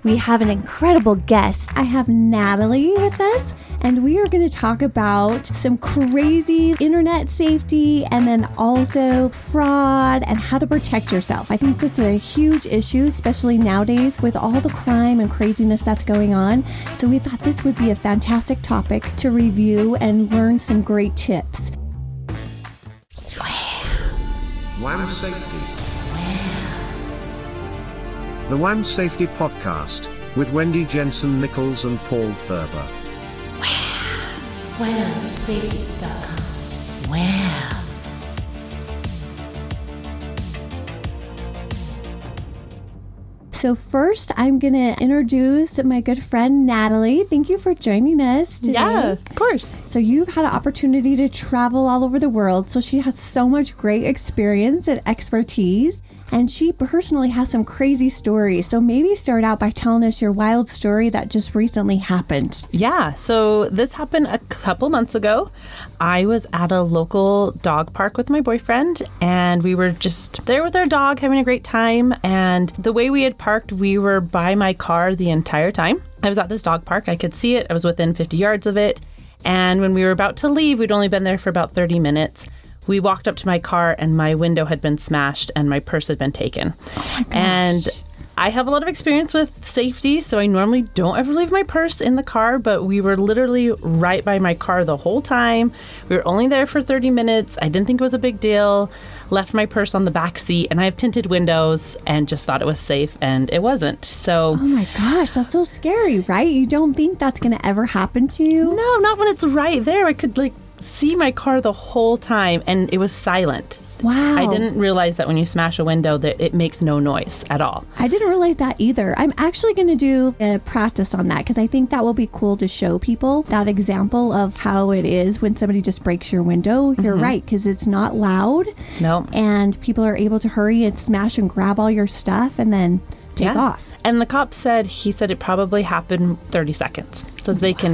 we have an incredible guest. I have Natalie with us, and we are going to talk about some crazy internet safety and then also fraud and how to protect yourself. I think that's a huge issue, especially nowadays with all the crime and craziness that's going on. So we thought this would be a fantastic topic to review and learn some great tips. WAM Safety. The WAM Safety Podcast with Wendy Jensen Nichols and Paul Thurber. WAMsafety.com. Wow. So first, I'm going to introduce my good friend, Natalie. Thank you for joining us today. Yeah, of course. So you've had an opportunity to travel all over the world. So she has so much great experience and expertise. And she personally has some crazy stories. So maybe start out by telling us your wild story that just recently happened. Yeah, so this happened a couple months ago. I was at a local dog park with my boyfriend, and we were just there with our dog having a great time. And the way we had parked, we were by my car the entire time. I was at this dog park. I could see it. I was within 50 yards of it. And when we were about to leave, we'd only been there for about 30 minutes. We walked up to my car and my window had been smashed and my purse had been taken. Oh and I have a lot of experience with safety, so I normally don't ever leave my purse in the car, but we were literally right by my car the whole time. We were only there for 30 minutes. I didn't think it was a big deal. Left my purse on the back seat, and I have tinted windows and just thought it was safe, and it wasn't. So, oh my gosh, that's so scary, right? You don't think that's going to ever happen to you? No, not when it's right there. I could see my car the whole time, and it was silent. Wow. I didn't realize that when you smash a window that it makes no noise at all. I didn't realize that either. I'm actually going to do a practice on that because I think that will be cool to show people that example of how it is when somebody just breaks your window. You're right, because it's not loud. No. And people are able to hurry and smash and grab all your stuff and then take off. And the cop said, it probably happened 30 seconds. So they can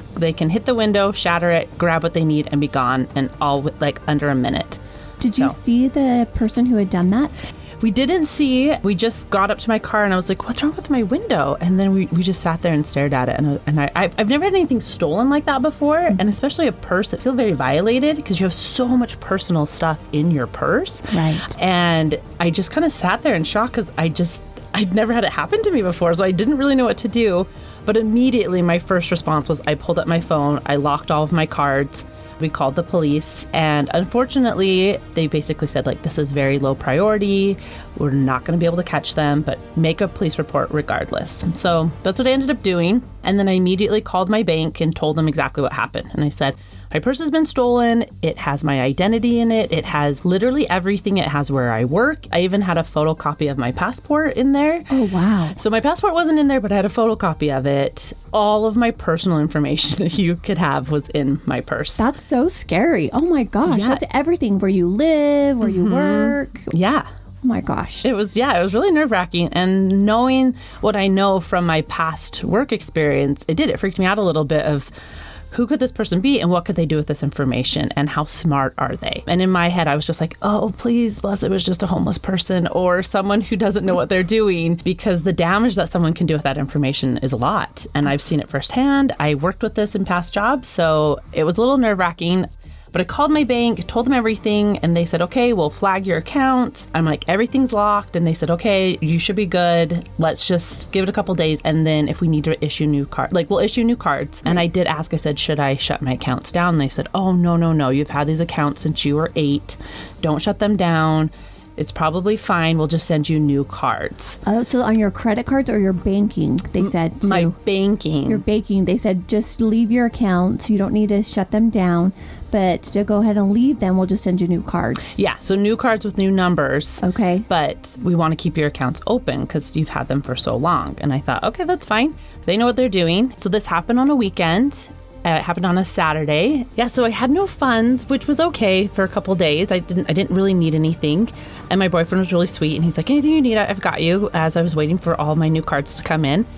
hit the window, shatter it, grab what they need, and be gone, and all under a minute. Did you see the person who had done that? We didn't see. We just got up to my car, and I was like, what's wrong with my window? And then we just sat there and stared at it. And I've never had anything stolen like that before, and especially a purse. It feels very violated because you have so much personal stuff in your purse. Right. And I just kind of sat there in shock because I'd never had it happen to me before, so I didn't really know what to do. But immediately my first response was I pulled up my phone, I locked all of my cards, we called the police, and unfortunately they basically said this is very low priority, we're not going to be able to catch them, but make a police report regardless. So that's what I ended up doing. And then I immediately called my bank and told them exactly what happened. And I said, my purse has been stolen. It has my identity in it. It has literally everything. It has where I work. I even had a photocopy of my passport in there. Oh, wow. So my passport wasn't in there, but I had a photocopy of it. All of my personal information that you could have was in my purse. That's so scary. Oh, my gosh. Yeah. That's everything. Where you live, where you work. Yeah. Oh, my gosh. It was really nerve-wracking. And knowing what I know from my past work experience, it freaked me out a little bit of who could this person be and what could they do with this information and how smart are they? And in my head, I was just like, oh, please, bless, it was just a homeless person or someone who doesn't know what they're doing, because the damage that someone can do with that information is a lot. And I've seen it firsthand. I worked with this in past jobs, so it was a little nerve-wracking. But I called my bank, told them everything, and they said, okay, we'll flag your account. I'm like, everything's locked. And they said, okay, you should be good. Let's just give it a couple days. And then if we need to issue new cards, we'll issue new cards. And I did ask, I said, should I shut my accounts down? And they said, oh, no. You've had these accounts since you were 8. Don't shut them down. It's probably fine. We'll just send you new cards. Oh, so on your credit cards or your banking, they said? My banking. Your banking. They said just leave your accounts. You don't need to shut them down. But to go ahead and leave them, we'll just send you new cards. Yeah, so new cards with new numbers. Okay. But we want to keep your accounts open because you've had them for so long. And I thought, okay, that's fine. They know what they're doing. So this happened on a weekend. It happened on a Saturday. Yeah, so I had no funds, which was okay for a couple days. I didn't really need anything. And my boyfriend was really sweet. And he's like, anything you need, I've got you, as I was waiting for all my new cards to come in.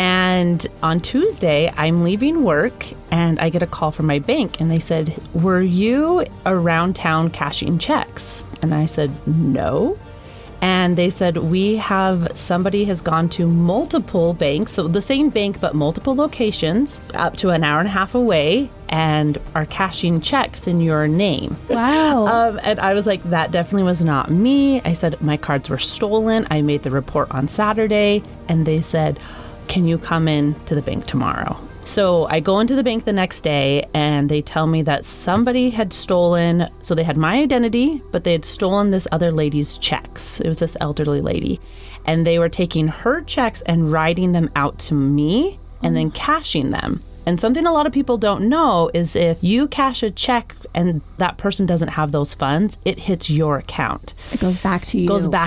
And on Tuesday, I'm leaving work and I get a call from my bank. And they said, were you around town cashing checks? And I said, no. And they said, somebody has gone to multiple banks, so the same bank, but multiple locations, up to an hour and a half away, and are cashing checks in your name. Wow. And I was like, that definitely was not me. I said, my cards were stolen. I made the report on Saturday. And they said, can you come in to the bank tomorrow? So I go into the bank the next day and they tell me that somebody had stolen, so they had my identity, but they had stolen this other lady's checks. It was this elderly lady. And they were taking her checks and writing them out to me and then cashing them. And something a lot of people don't know is if you cash a check and that person doesn't have those funds, it hits your account. It goes back to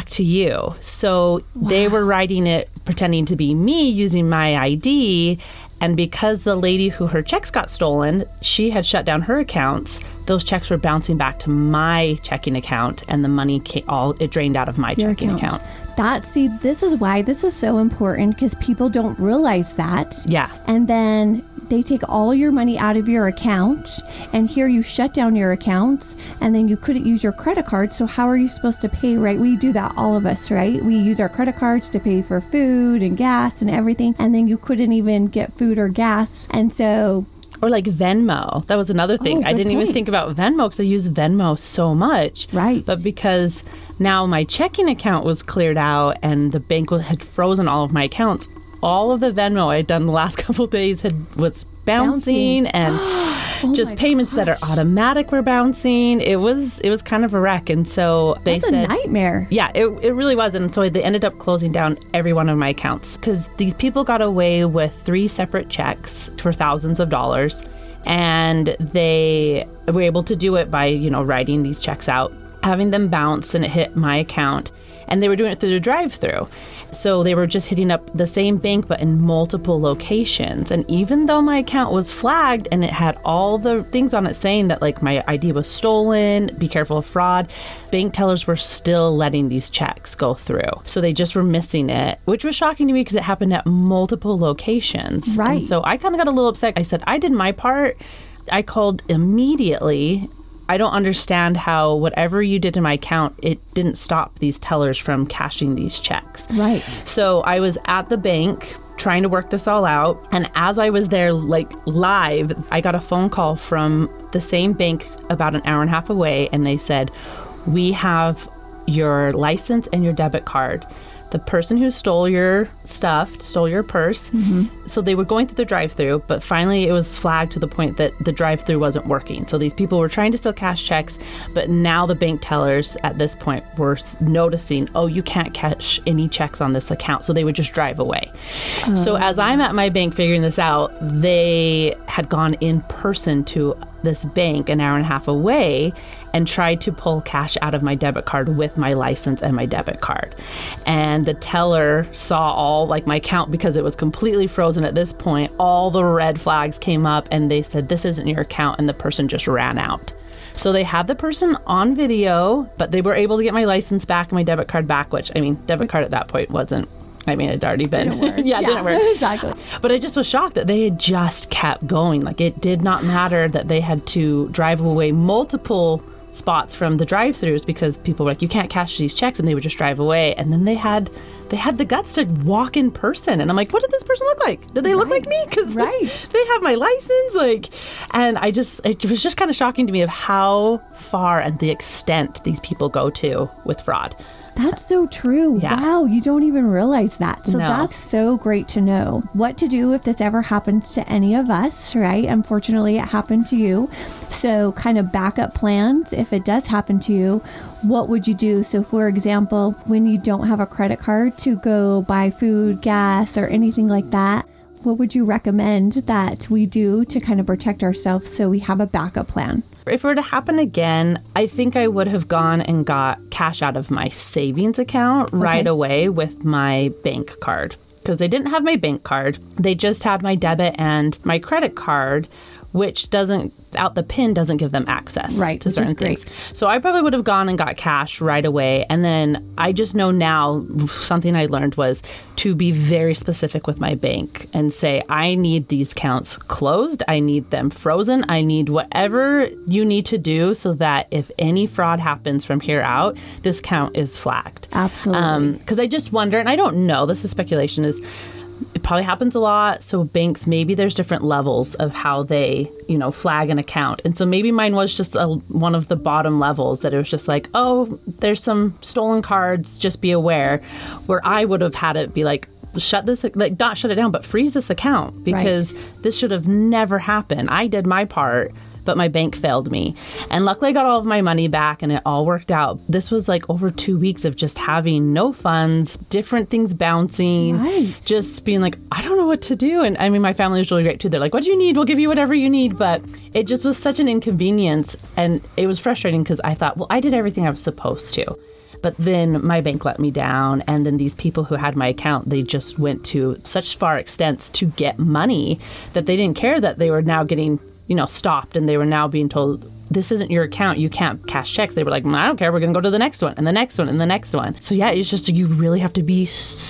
you. So they were writing it, pretending to be me, using my ID. And because the lady who her checks got stolen, she had shut down her accounts, those checks were bouncing back to my checking account and the money it drained out of my checking account. This is why this is so important, because people don't realize that. Yeah. And then they take all your money out of your account, and here you shut down your accounts, and then you couldn't use your credit card. So how are you supposed to pay, right? We do that, all of us, right? We use our credit cards to pay for food and gas and everything, and then you couldn't even get food or gas. And so... Or like Venmo. That was another thing. I didn't even think about Venmo because I use Venmo so much. Right. But because now my checking account was cleared out and the bank had frozen all of my accounts, all of the Venmo I'd done the last couple of days was bouncing and just payments that are automatic were bouncing. It was kind of a wreck. And so they said... That's a nightmare. Yeah, it really was. And so they ended up closing down every one of my accounts because these people got away with 3 separate checks for thousands of dollars. And they were able to do it by, writing these checks out, having them bounce, and it hit my account. And they were doing it through the drive-thru. So they were just hitting up the same bank, but in multiple locations. And even though my account was flagged and it had all the things on it saying that like my ID was stolen, be careful of fraud, bank tellers were still letting these checks go through. So they just were missing it, which was shocking to me because it happened at multiple locations. Right. And so I kind of got a little upset. I said, I did my part. I called immediately. I don't understand how whatever you did to my account, it didn't stop these tellers from cashing these checks. Right. So I was at the bank trying to work this all out. And as I was there, like live, I got a phone call from the same bank about an hour and a half away. And they said, we have your license and your debit card. The person who stole your stuff, stole your purse. Mm-hmm. So they were going through the drive-thru, but finally it was flagged to the point that the drive-thru wasn't working. So these people were trying to still cash checks, but now the bank tellers at this point were noticing, oh, you can't cash any checks on this account. So they would just drive away. Oh. So as I'm at my bank figuring this out, they had gone in person to this bank an hour and a half away and tried to pull cash out of my debit card with my license and my debit card. And the teller saw all, like my account, because it was completely frozen at this point, all the red flags came up and they said, this isn't your account, and the person just ran out. So they had the person on video, but they were able to get my license back and my debit card back, which, debit card at that point wasn't, it had already been. Didn't work. Yeah, it didn't work. Exactly. But I just was shocked that they had just kept going. Like, it did not matter that they had to drive away multiple spots from the drive-thrus because people were like, you can't cash these checks, and they would just drive away. And then they had the guts to walk in person. And I'm like, what did this person look like? Did they look like me? Because they have my license. And it was just kind of shocking to me of how far and the extent these people go to with fraud. That's so true. Yeah. Wow, you don't even realize that. So No. That's so great to know. What to do if this ever happens to any of us, right? Unfortunately, it happened to you. So kind of backup plans, if it does happen to you, what would you do? So for example, when you don't have a credit card to go buy food, gas, or anything like that, what would you recommend that we do to kind of protect ourselves so we have a backup plan? If it were to happen again, I think I would have gone and got cash out of my savings account right away with my bank card. Because they didn't have my bank card. They just had my debit and my credit card, which doesn't out the PIN doesn't give them access to certain things. So I probably would have gone and got cash right away. And then I just know now something I learned was to be very specific with my bank and say, I need these accounts closed. I need them frozen. I need whatever you need to do so that if any fraud happens from here out, this account is flagged. Absolutely. Because I just wonder, and I don't know, this is speculation, it probably happens a lot. So banks, maybe there's different levels of how they, flag an account. And so maybe mine was just one of the bottom levels that it was just like, oh, there's some stolen cards, just be aware. Where I would have had it be like, shut this, like not shut it down, but freeze this account because this should have never happened. I did my part, but my bank failed me. And luckily I got all of my money back and it all worked out. This was like over 2 weeks of just having no funds, different things bouncing, just being like, I don't know what to do. And I mean, my family was really great too. They're like, what do you need? We'll give you whatever you need. But it just was such an inconvenience. And it was frustrating because I thought, well, I did everything I was supposed to. But then my bank let me down. And then these people who had my account, they just went to such far extents to get money that they didn't care that they were now getting stopped, and they were now being told, this isn't your account. You can't cash checks. They were like, I don't care. We're going to go to the next one and the next one and the next one. So yeah, it's just, you really have to be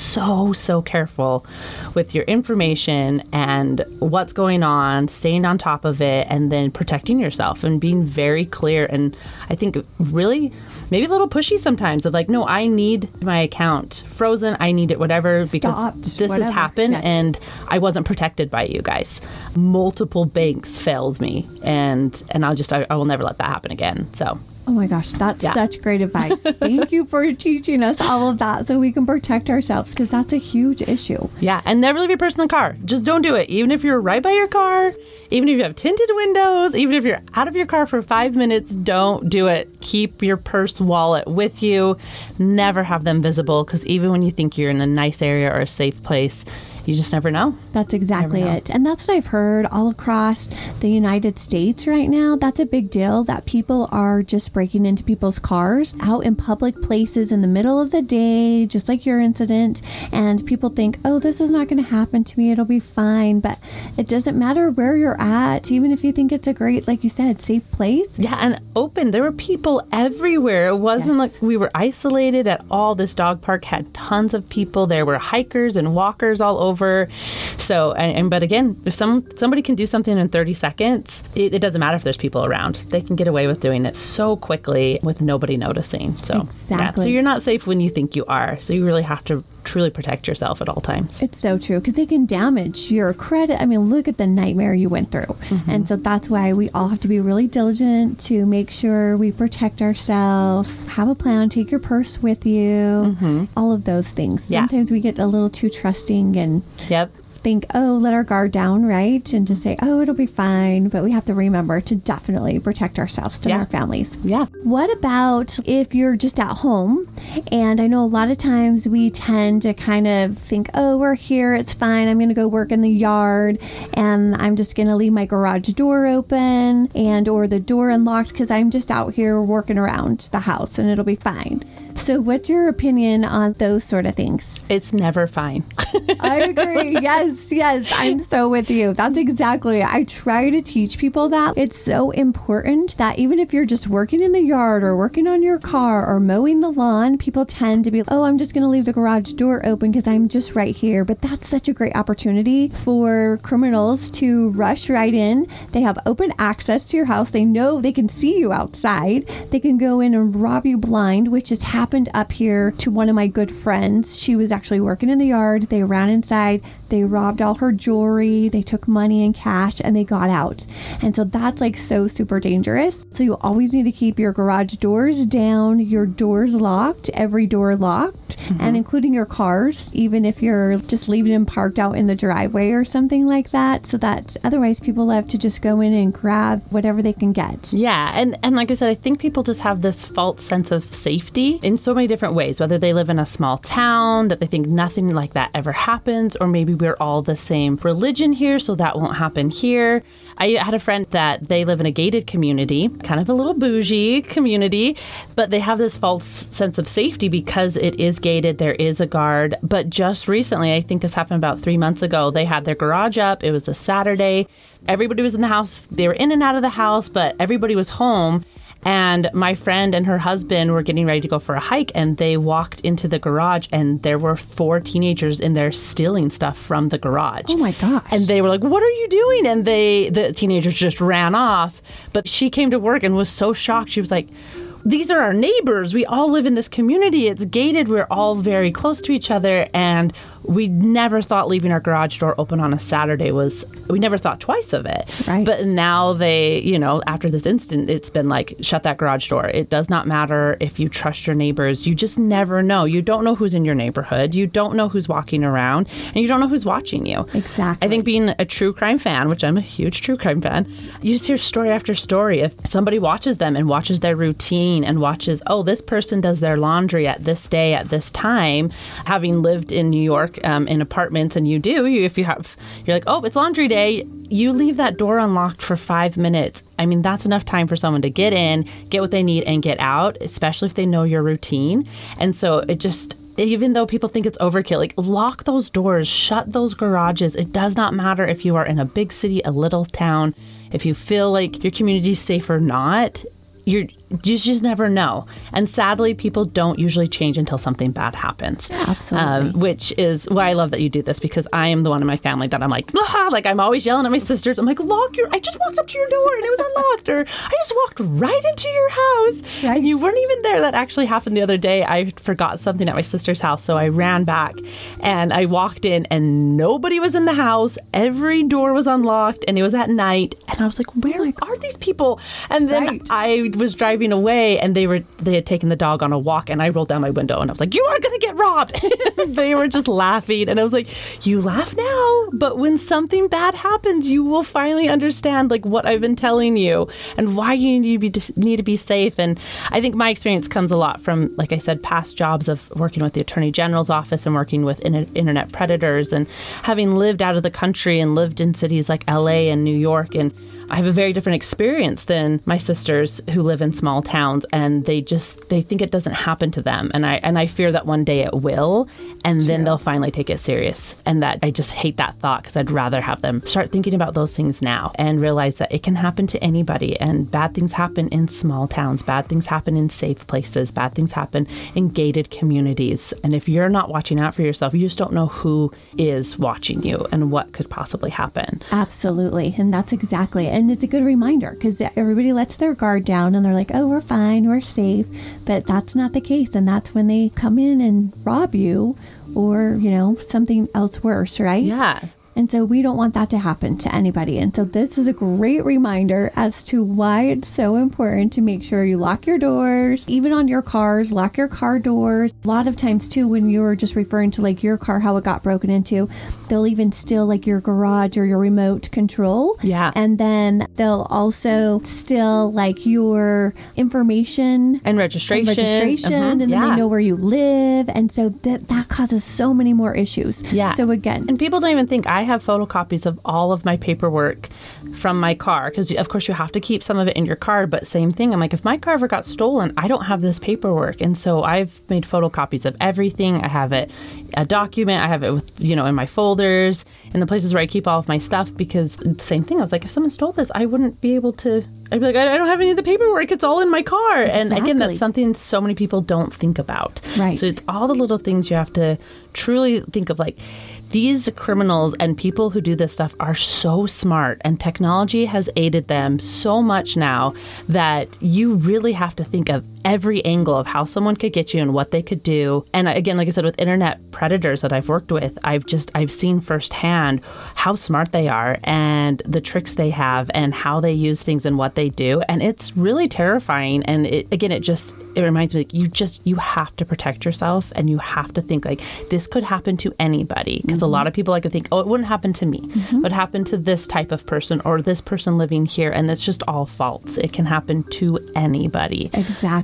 so careful with your information and what's going on, staying on top of it, and then protecting yourself and being very clear. And I think really maybe a little pushy sometimes of like, no, I need my account frozen. I need it whatever because this has happened and I wasn't protected by you guys. Multiple banks failed me and I will never let that happen again. So. Oh my gosh, that's such great advice. Thank you for teaching us all of that so we can protect ourselves because that's a huge issue. Yeah, and never leave your purse in the car. Just don't do it. Even if you're right by your car, even if you have tinted windows, even if you're out of your car for 5 minutes, don't do it. Keep your purse, wallet with you. Never have them visible because even when you think you're in a nice area or a safe place, you just never know. That's exactly it. And that's what I've heard all across the United States right now. That's a big deal that people are just breaking into people's cars out in public places in the middle of the day, just like your incident. And people think, oh, this is not going to happen to me. It'll be fine. But it doesn't matter where you're at, even if you think it's a great, like you said, safe place. Yeah, and open. There were people everywhere. It wasn't like we were isolated at all. This dog park had tons of people. There were hikers and walkers all over. So, but again, if somebody can do something in 30 seconds, it doesn't matter if there's people around. They can get away with doing it so quickly with nobody noticing. So, so you're not safe when you think you are. So you really have to truly protect yourself at all times. It's so true because they can damage your credit. I mean, look at the nightmare you went through. Mm-hmm. And so that's why we all have to be really diligent to make sure we protect ourselves, have a plan, take your purse with you, all of those things. Sometimes we get a little too trusting and think, oh, let our guard down, right? And just say, oh, it'll be fine. But we have to remember to definitely protect ourselves and our families. Yeah. What about if you're just at home? And I know a lot of times we tend to kind of think, oh, we're here. It's fine. I'm going to go work in the yard and I'm just going to leave my garage door open or the door unlocked because I'm just out here working around the house and it'll be fine. So what's your opinion on those sort of things? It's never fine. I agree. Yes. I'm so with you. That's exactly it. I try to teach people that it's so important that even if you're just working in the yard or working on your car or mowing the lawn, people tend to be, oh, I'm just going to leave the garage door open because I'm just right here. But that's such a great opportunity for criminals to rush right in. They have open access to your house. They know they can see you outside. They can go in and rob you blind, which has happened up here to one of my good friends. She was actually working in the yard. They ran inside. They robbed all her jewelry. They took money and cash and they got out. And so that's like so super dangerous. So you always need to keep your garage doors down, your doors locked, every door locked, and including your cars, even if you're just leaving them parked out in the driveway or something like that. So that otherwise people love to just go in and grab whatever they can get. Yeah. And like I said, I think people just have this false sense of safety in so many different ways, whether they live in a small town, that they think nothing like that ever happens, or maybe we're all the same religion here, so that won't happen here. I had a friend that they live in a gated community, kind of a little bougie community, but they have this false sense of safety because it is gated. There is a guard. But just recently, I think this happened about 3 months ago, they had their garage up. It was a Saturday. Everybody was in the house. They were in and out of the house, but everybody was home. And my friend and her husband were getting ready to go for a hike, and they walked into the garage, and there were 4 teenagers in there stealing stuff from the garage. Oh my gosh. And they were like, "What are you doing?" And the teenagers just ran off. But she came to work and was so shocked. She was like, "These are our neighbors. We all live in this community. It's gated. We're all very close to each other. And we never thought leaving our garage door open on a Saturday we never thought twice of it." Right. But now they, after this incident, it's been like, shut that garage door. It does not matter if you trust your neighbors. You just never know. You don't know who's in your neighborhood. You don't know who's walking around, and you don't know who's watching you. Exactly. I think being a true crime fan, which I'm a huge true crime fan, you just hear story after story. If somebody watches them and watches their routine and watches, oh, this person does their laundry at this day, at this time, having lived in New York, in apartments, and you're like, oh, it's laundry day, you leave that door unlocked for 5 minutes. I mean, that's enough time for someone to get in, get what they need, and get out, especially if they know your routine. And so even though people think it's overkill, like, lock those doors, shut those garages. It does not matter if you are in a big city, a little town, if you feel like your community is safe or not. You just never know. And sadly, people don't usually change until something bad happens. Yeah, absolutely. Which is why I love that you do this, because I am the one in my family that I'm like, I'm always yelling at my sisters. I'm like, I just walked up to your door and it was unlocked, or I just walked right into your house. Right. And you weren't even there. That actually happened the other day. I forgot something at my sister's house, so I ran back and I walked in and nobody was in the house. Every door was unlocked and it was at night. And I was like, where are these people? And then I was driving away, and they had taken the dog on a walk, and I rolled down my window and I was like, "You are going to get robbed." They were just laughing, and I was like, "You laugh now, but when something bad happens, you will finally understand like what I've been telling you and why you need to be safe." And I think my experience comes a lot from, like I said, past jobs of working with the Attorney General's office and working with internet predators, and having lived out of the country and lived in cities like LA and New York. And I have a very different experience than my sisters who live in small towns, and they think it doesn't happen to them. And I fear that one day it will, and then they'll finally take it serious. And that I just hate that thought, because I'd rather have them start thinking about those things now and realize that it can happen to anybody. And bad things happen in small towns. Bad things happen in safe places. Bad things happen in gated communities. And if you're not watching out for yourself, you just don't know who is watching you and what could possibly happen. Absolutely. And that's exactly it. And it's a good reminder, because everybody lets their guard down and they're like, oh, we're fine, we're safe. But that's not the case. And that's when they come in and rob you, or, something else worse, right? Yeah. And so we don't want that to happen to anybody. And so this is a great reminder as to why it's so important to make sure you lock your doors, even on your cars, lock your car doors. A lot of times too, when you're just referring to like your car, how it got broken into, they'll even steal like your garage or your remote control. Yeah. And then they'll also steal like your information and registration. And then they know where you live. And so that causes so many more issues. Yeah. So again, and people don't even think I have photocopies of all of my paperwork from my car, because of course you have to keep some of it in your car. But same thing, I'm like, if my car ever got stolen, I don't have this paperwork. And so I've made photocopies of everything. I have it a document. I have it with, in my folders, in the places where I keep all of my stuff, because same thing. I was like, if someone stole this, I wouldn't be able to, I'd be like, I don't have any of the paperwork. It's all in my car. Exactly. And again, that's something so many people don't think about. Right. So it's all the little things you have to truly think of, like, these criminals and people who do this stuff are so smart, and technology has aided them so much now that you really have to think of every angle of how someone could get you and what they could do. And again, like I said, with internet predators that I've worked with, I've seen firsthand how smart they are and the tricks they have and how they use things and what they do. And it's really terrifying. And it reminds me, like, you have to protect yourself, and you have to think like this could happen to anybody. Because a lot of people like to think, oh, it wouldn't happen to me. It would happen to this type of person or this person living here. And it's just all false. It can happen to anybody. Exactly.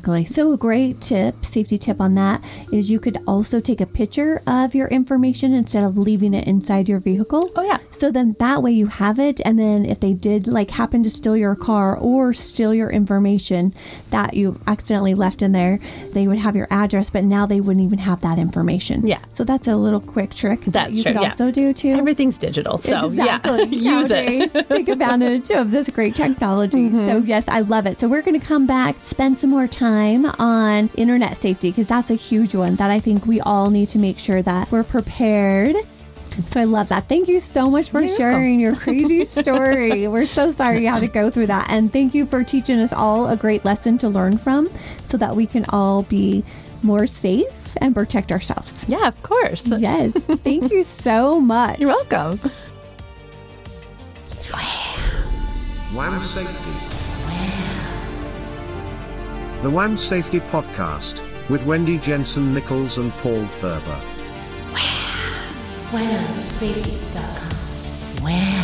Exactly. So a great safety tip on that is you could also take a picture of your information instead of leaving it inside your vehicle. Oh, yeah. So then that way you have it. And then if they did happen to steal your car or steal your information that you accidentally left in there, they would have your address, but now they wouldn't even have that information. Yeah. So that's a little quick trick that you could also do too. Everything's digital. So exactly. Use it. Take advantage of this great technology. So yes, I love it. So we're going to come back, spend some more time on internet safety, because that's a huge one that I think we all need to make sure that we're prepared. So I love that. Thank you so much for sharing your crazy story. We're so sorry you had to go through that. And thank you for teaching us all a great lesson to learn from so that we can all be more safe and protect ourselves. Yeah, of course. Yes. Thank you so much. You're welcome. WAM Safety. The WAM Safety Podcast with Wendy Jensen Nichols and Paul Thurber. WAMsafety.com.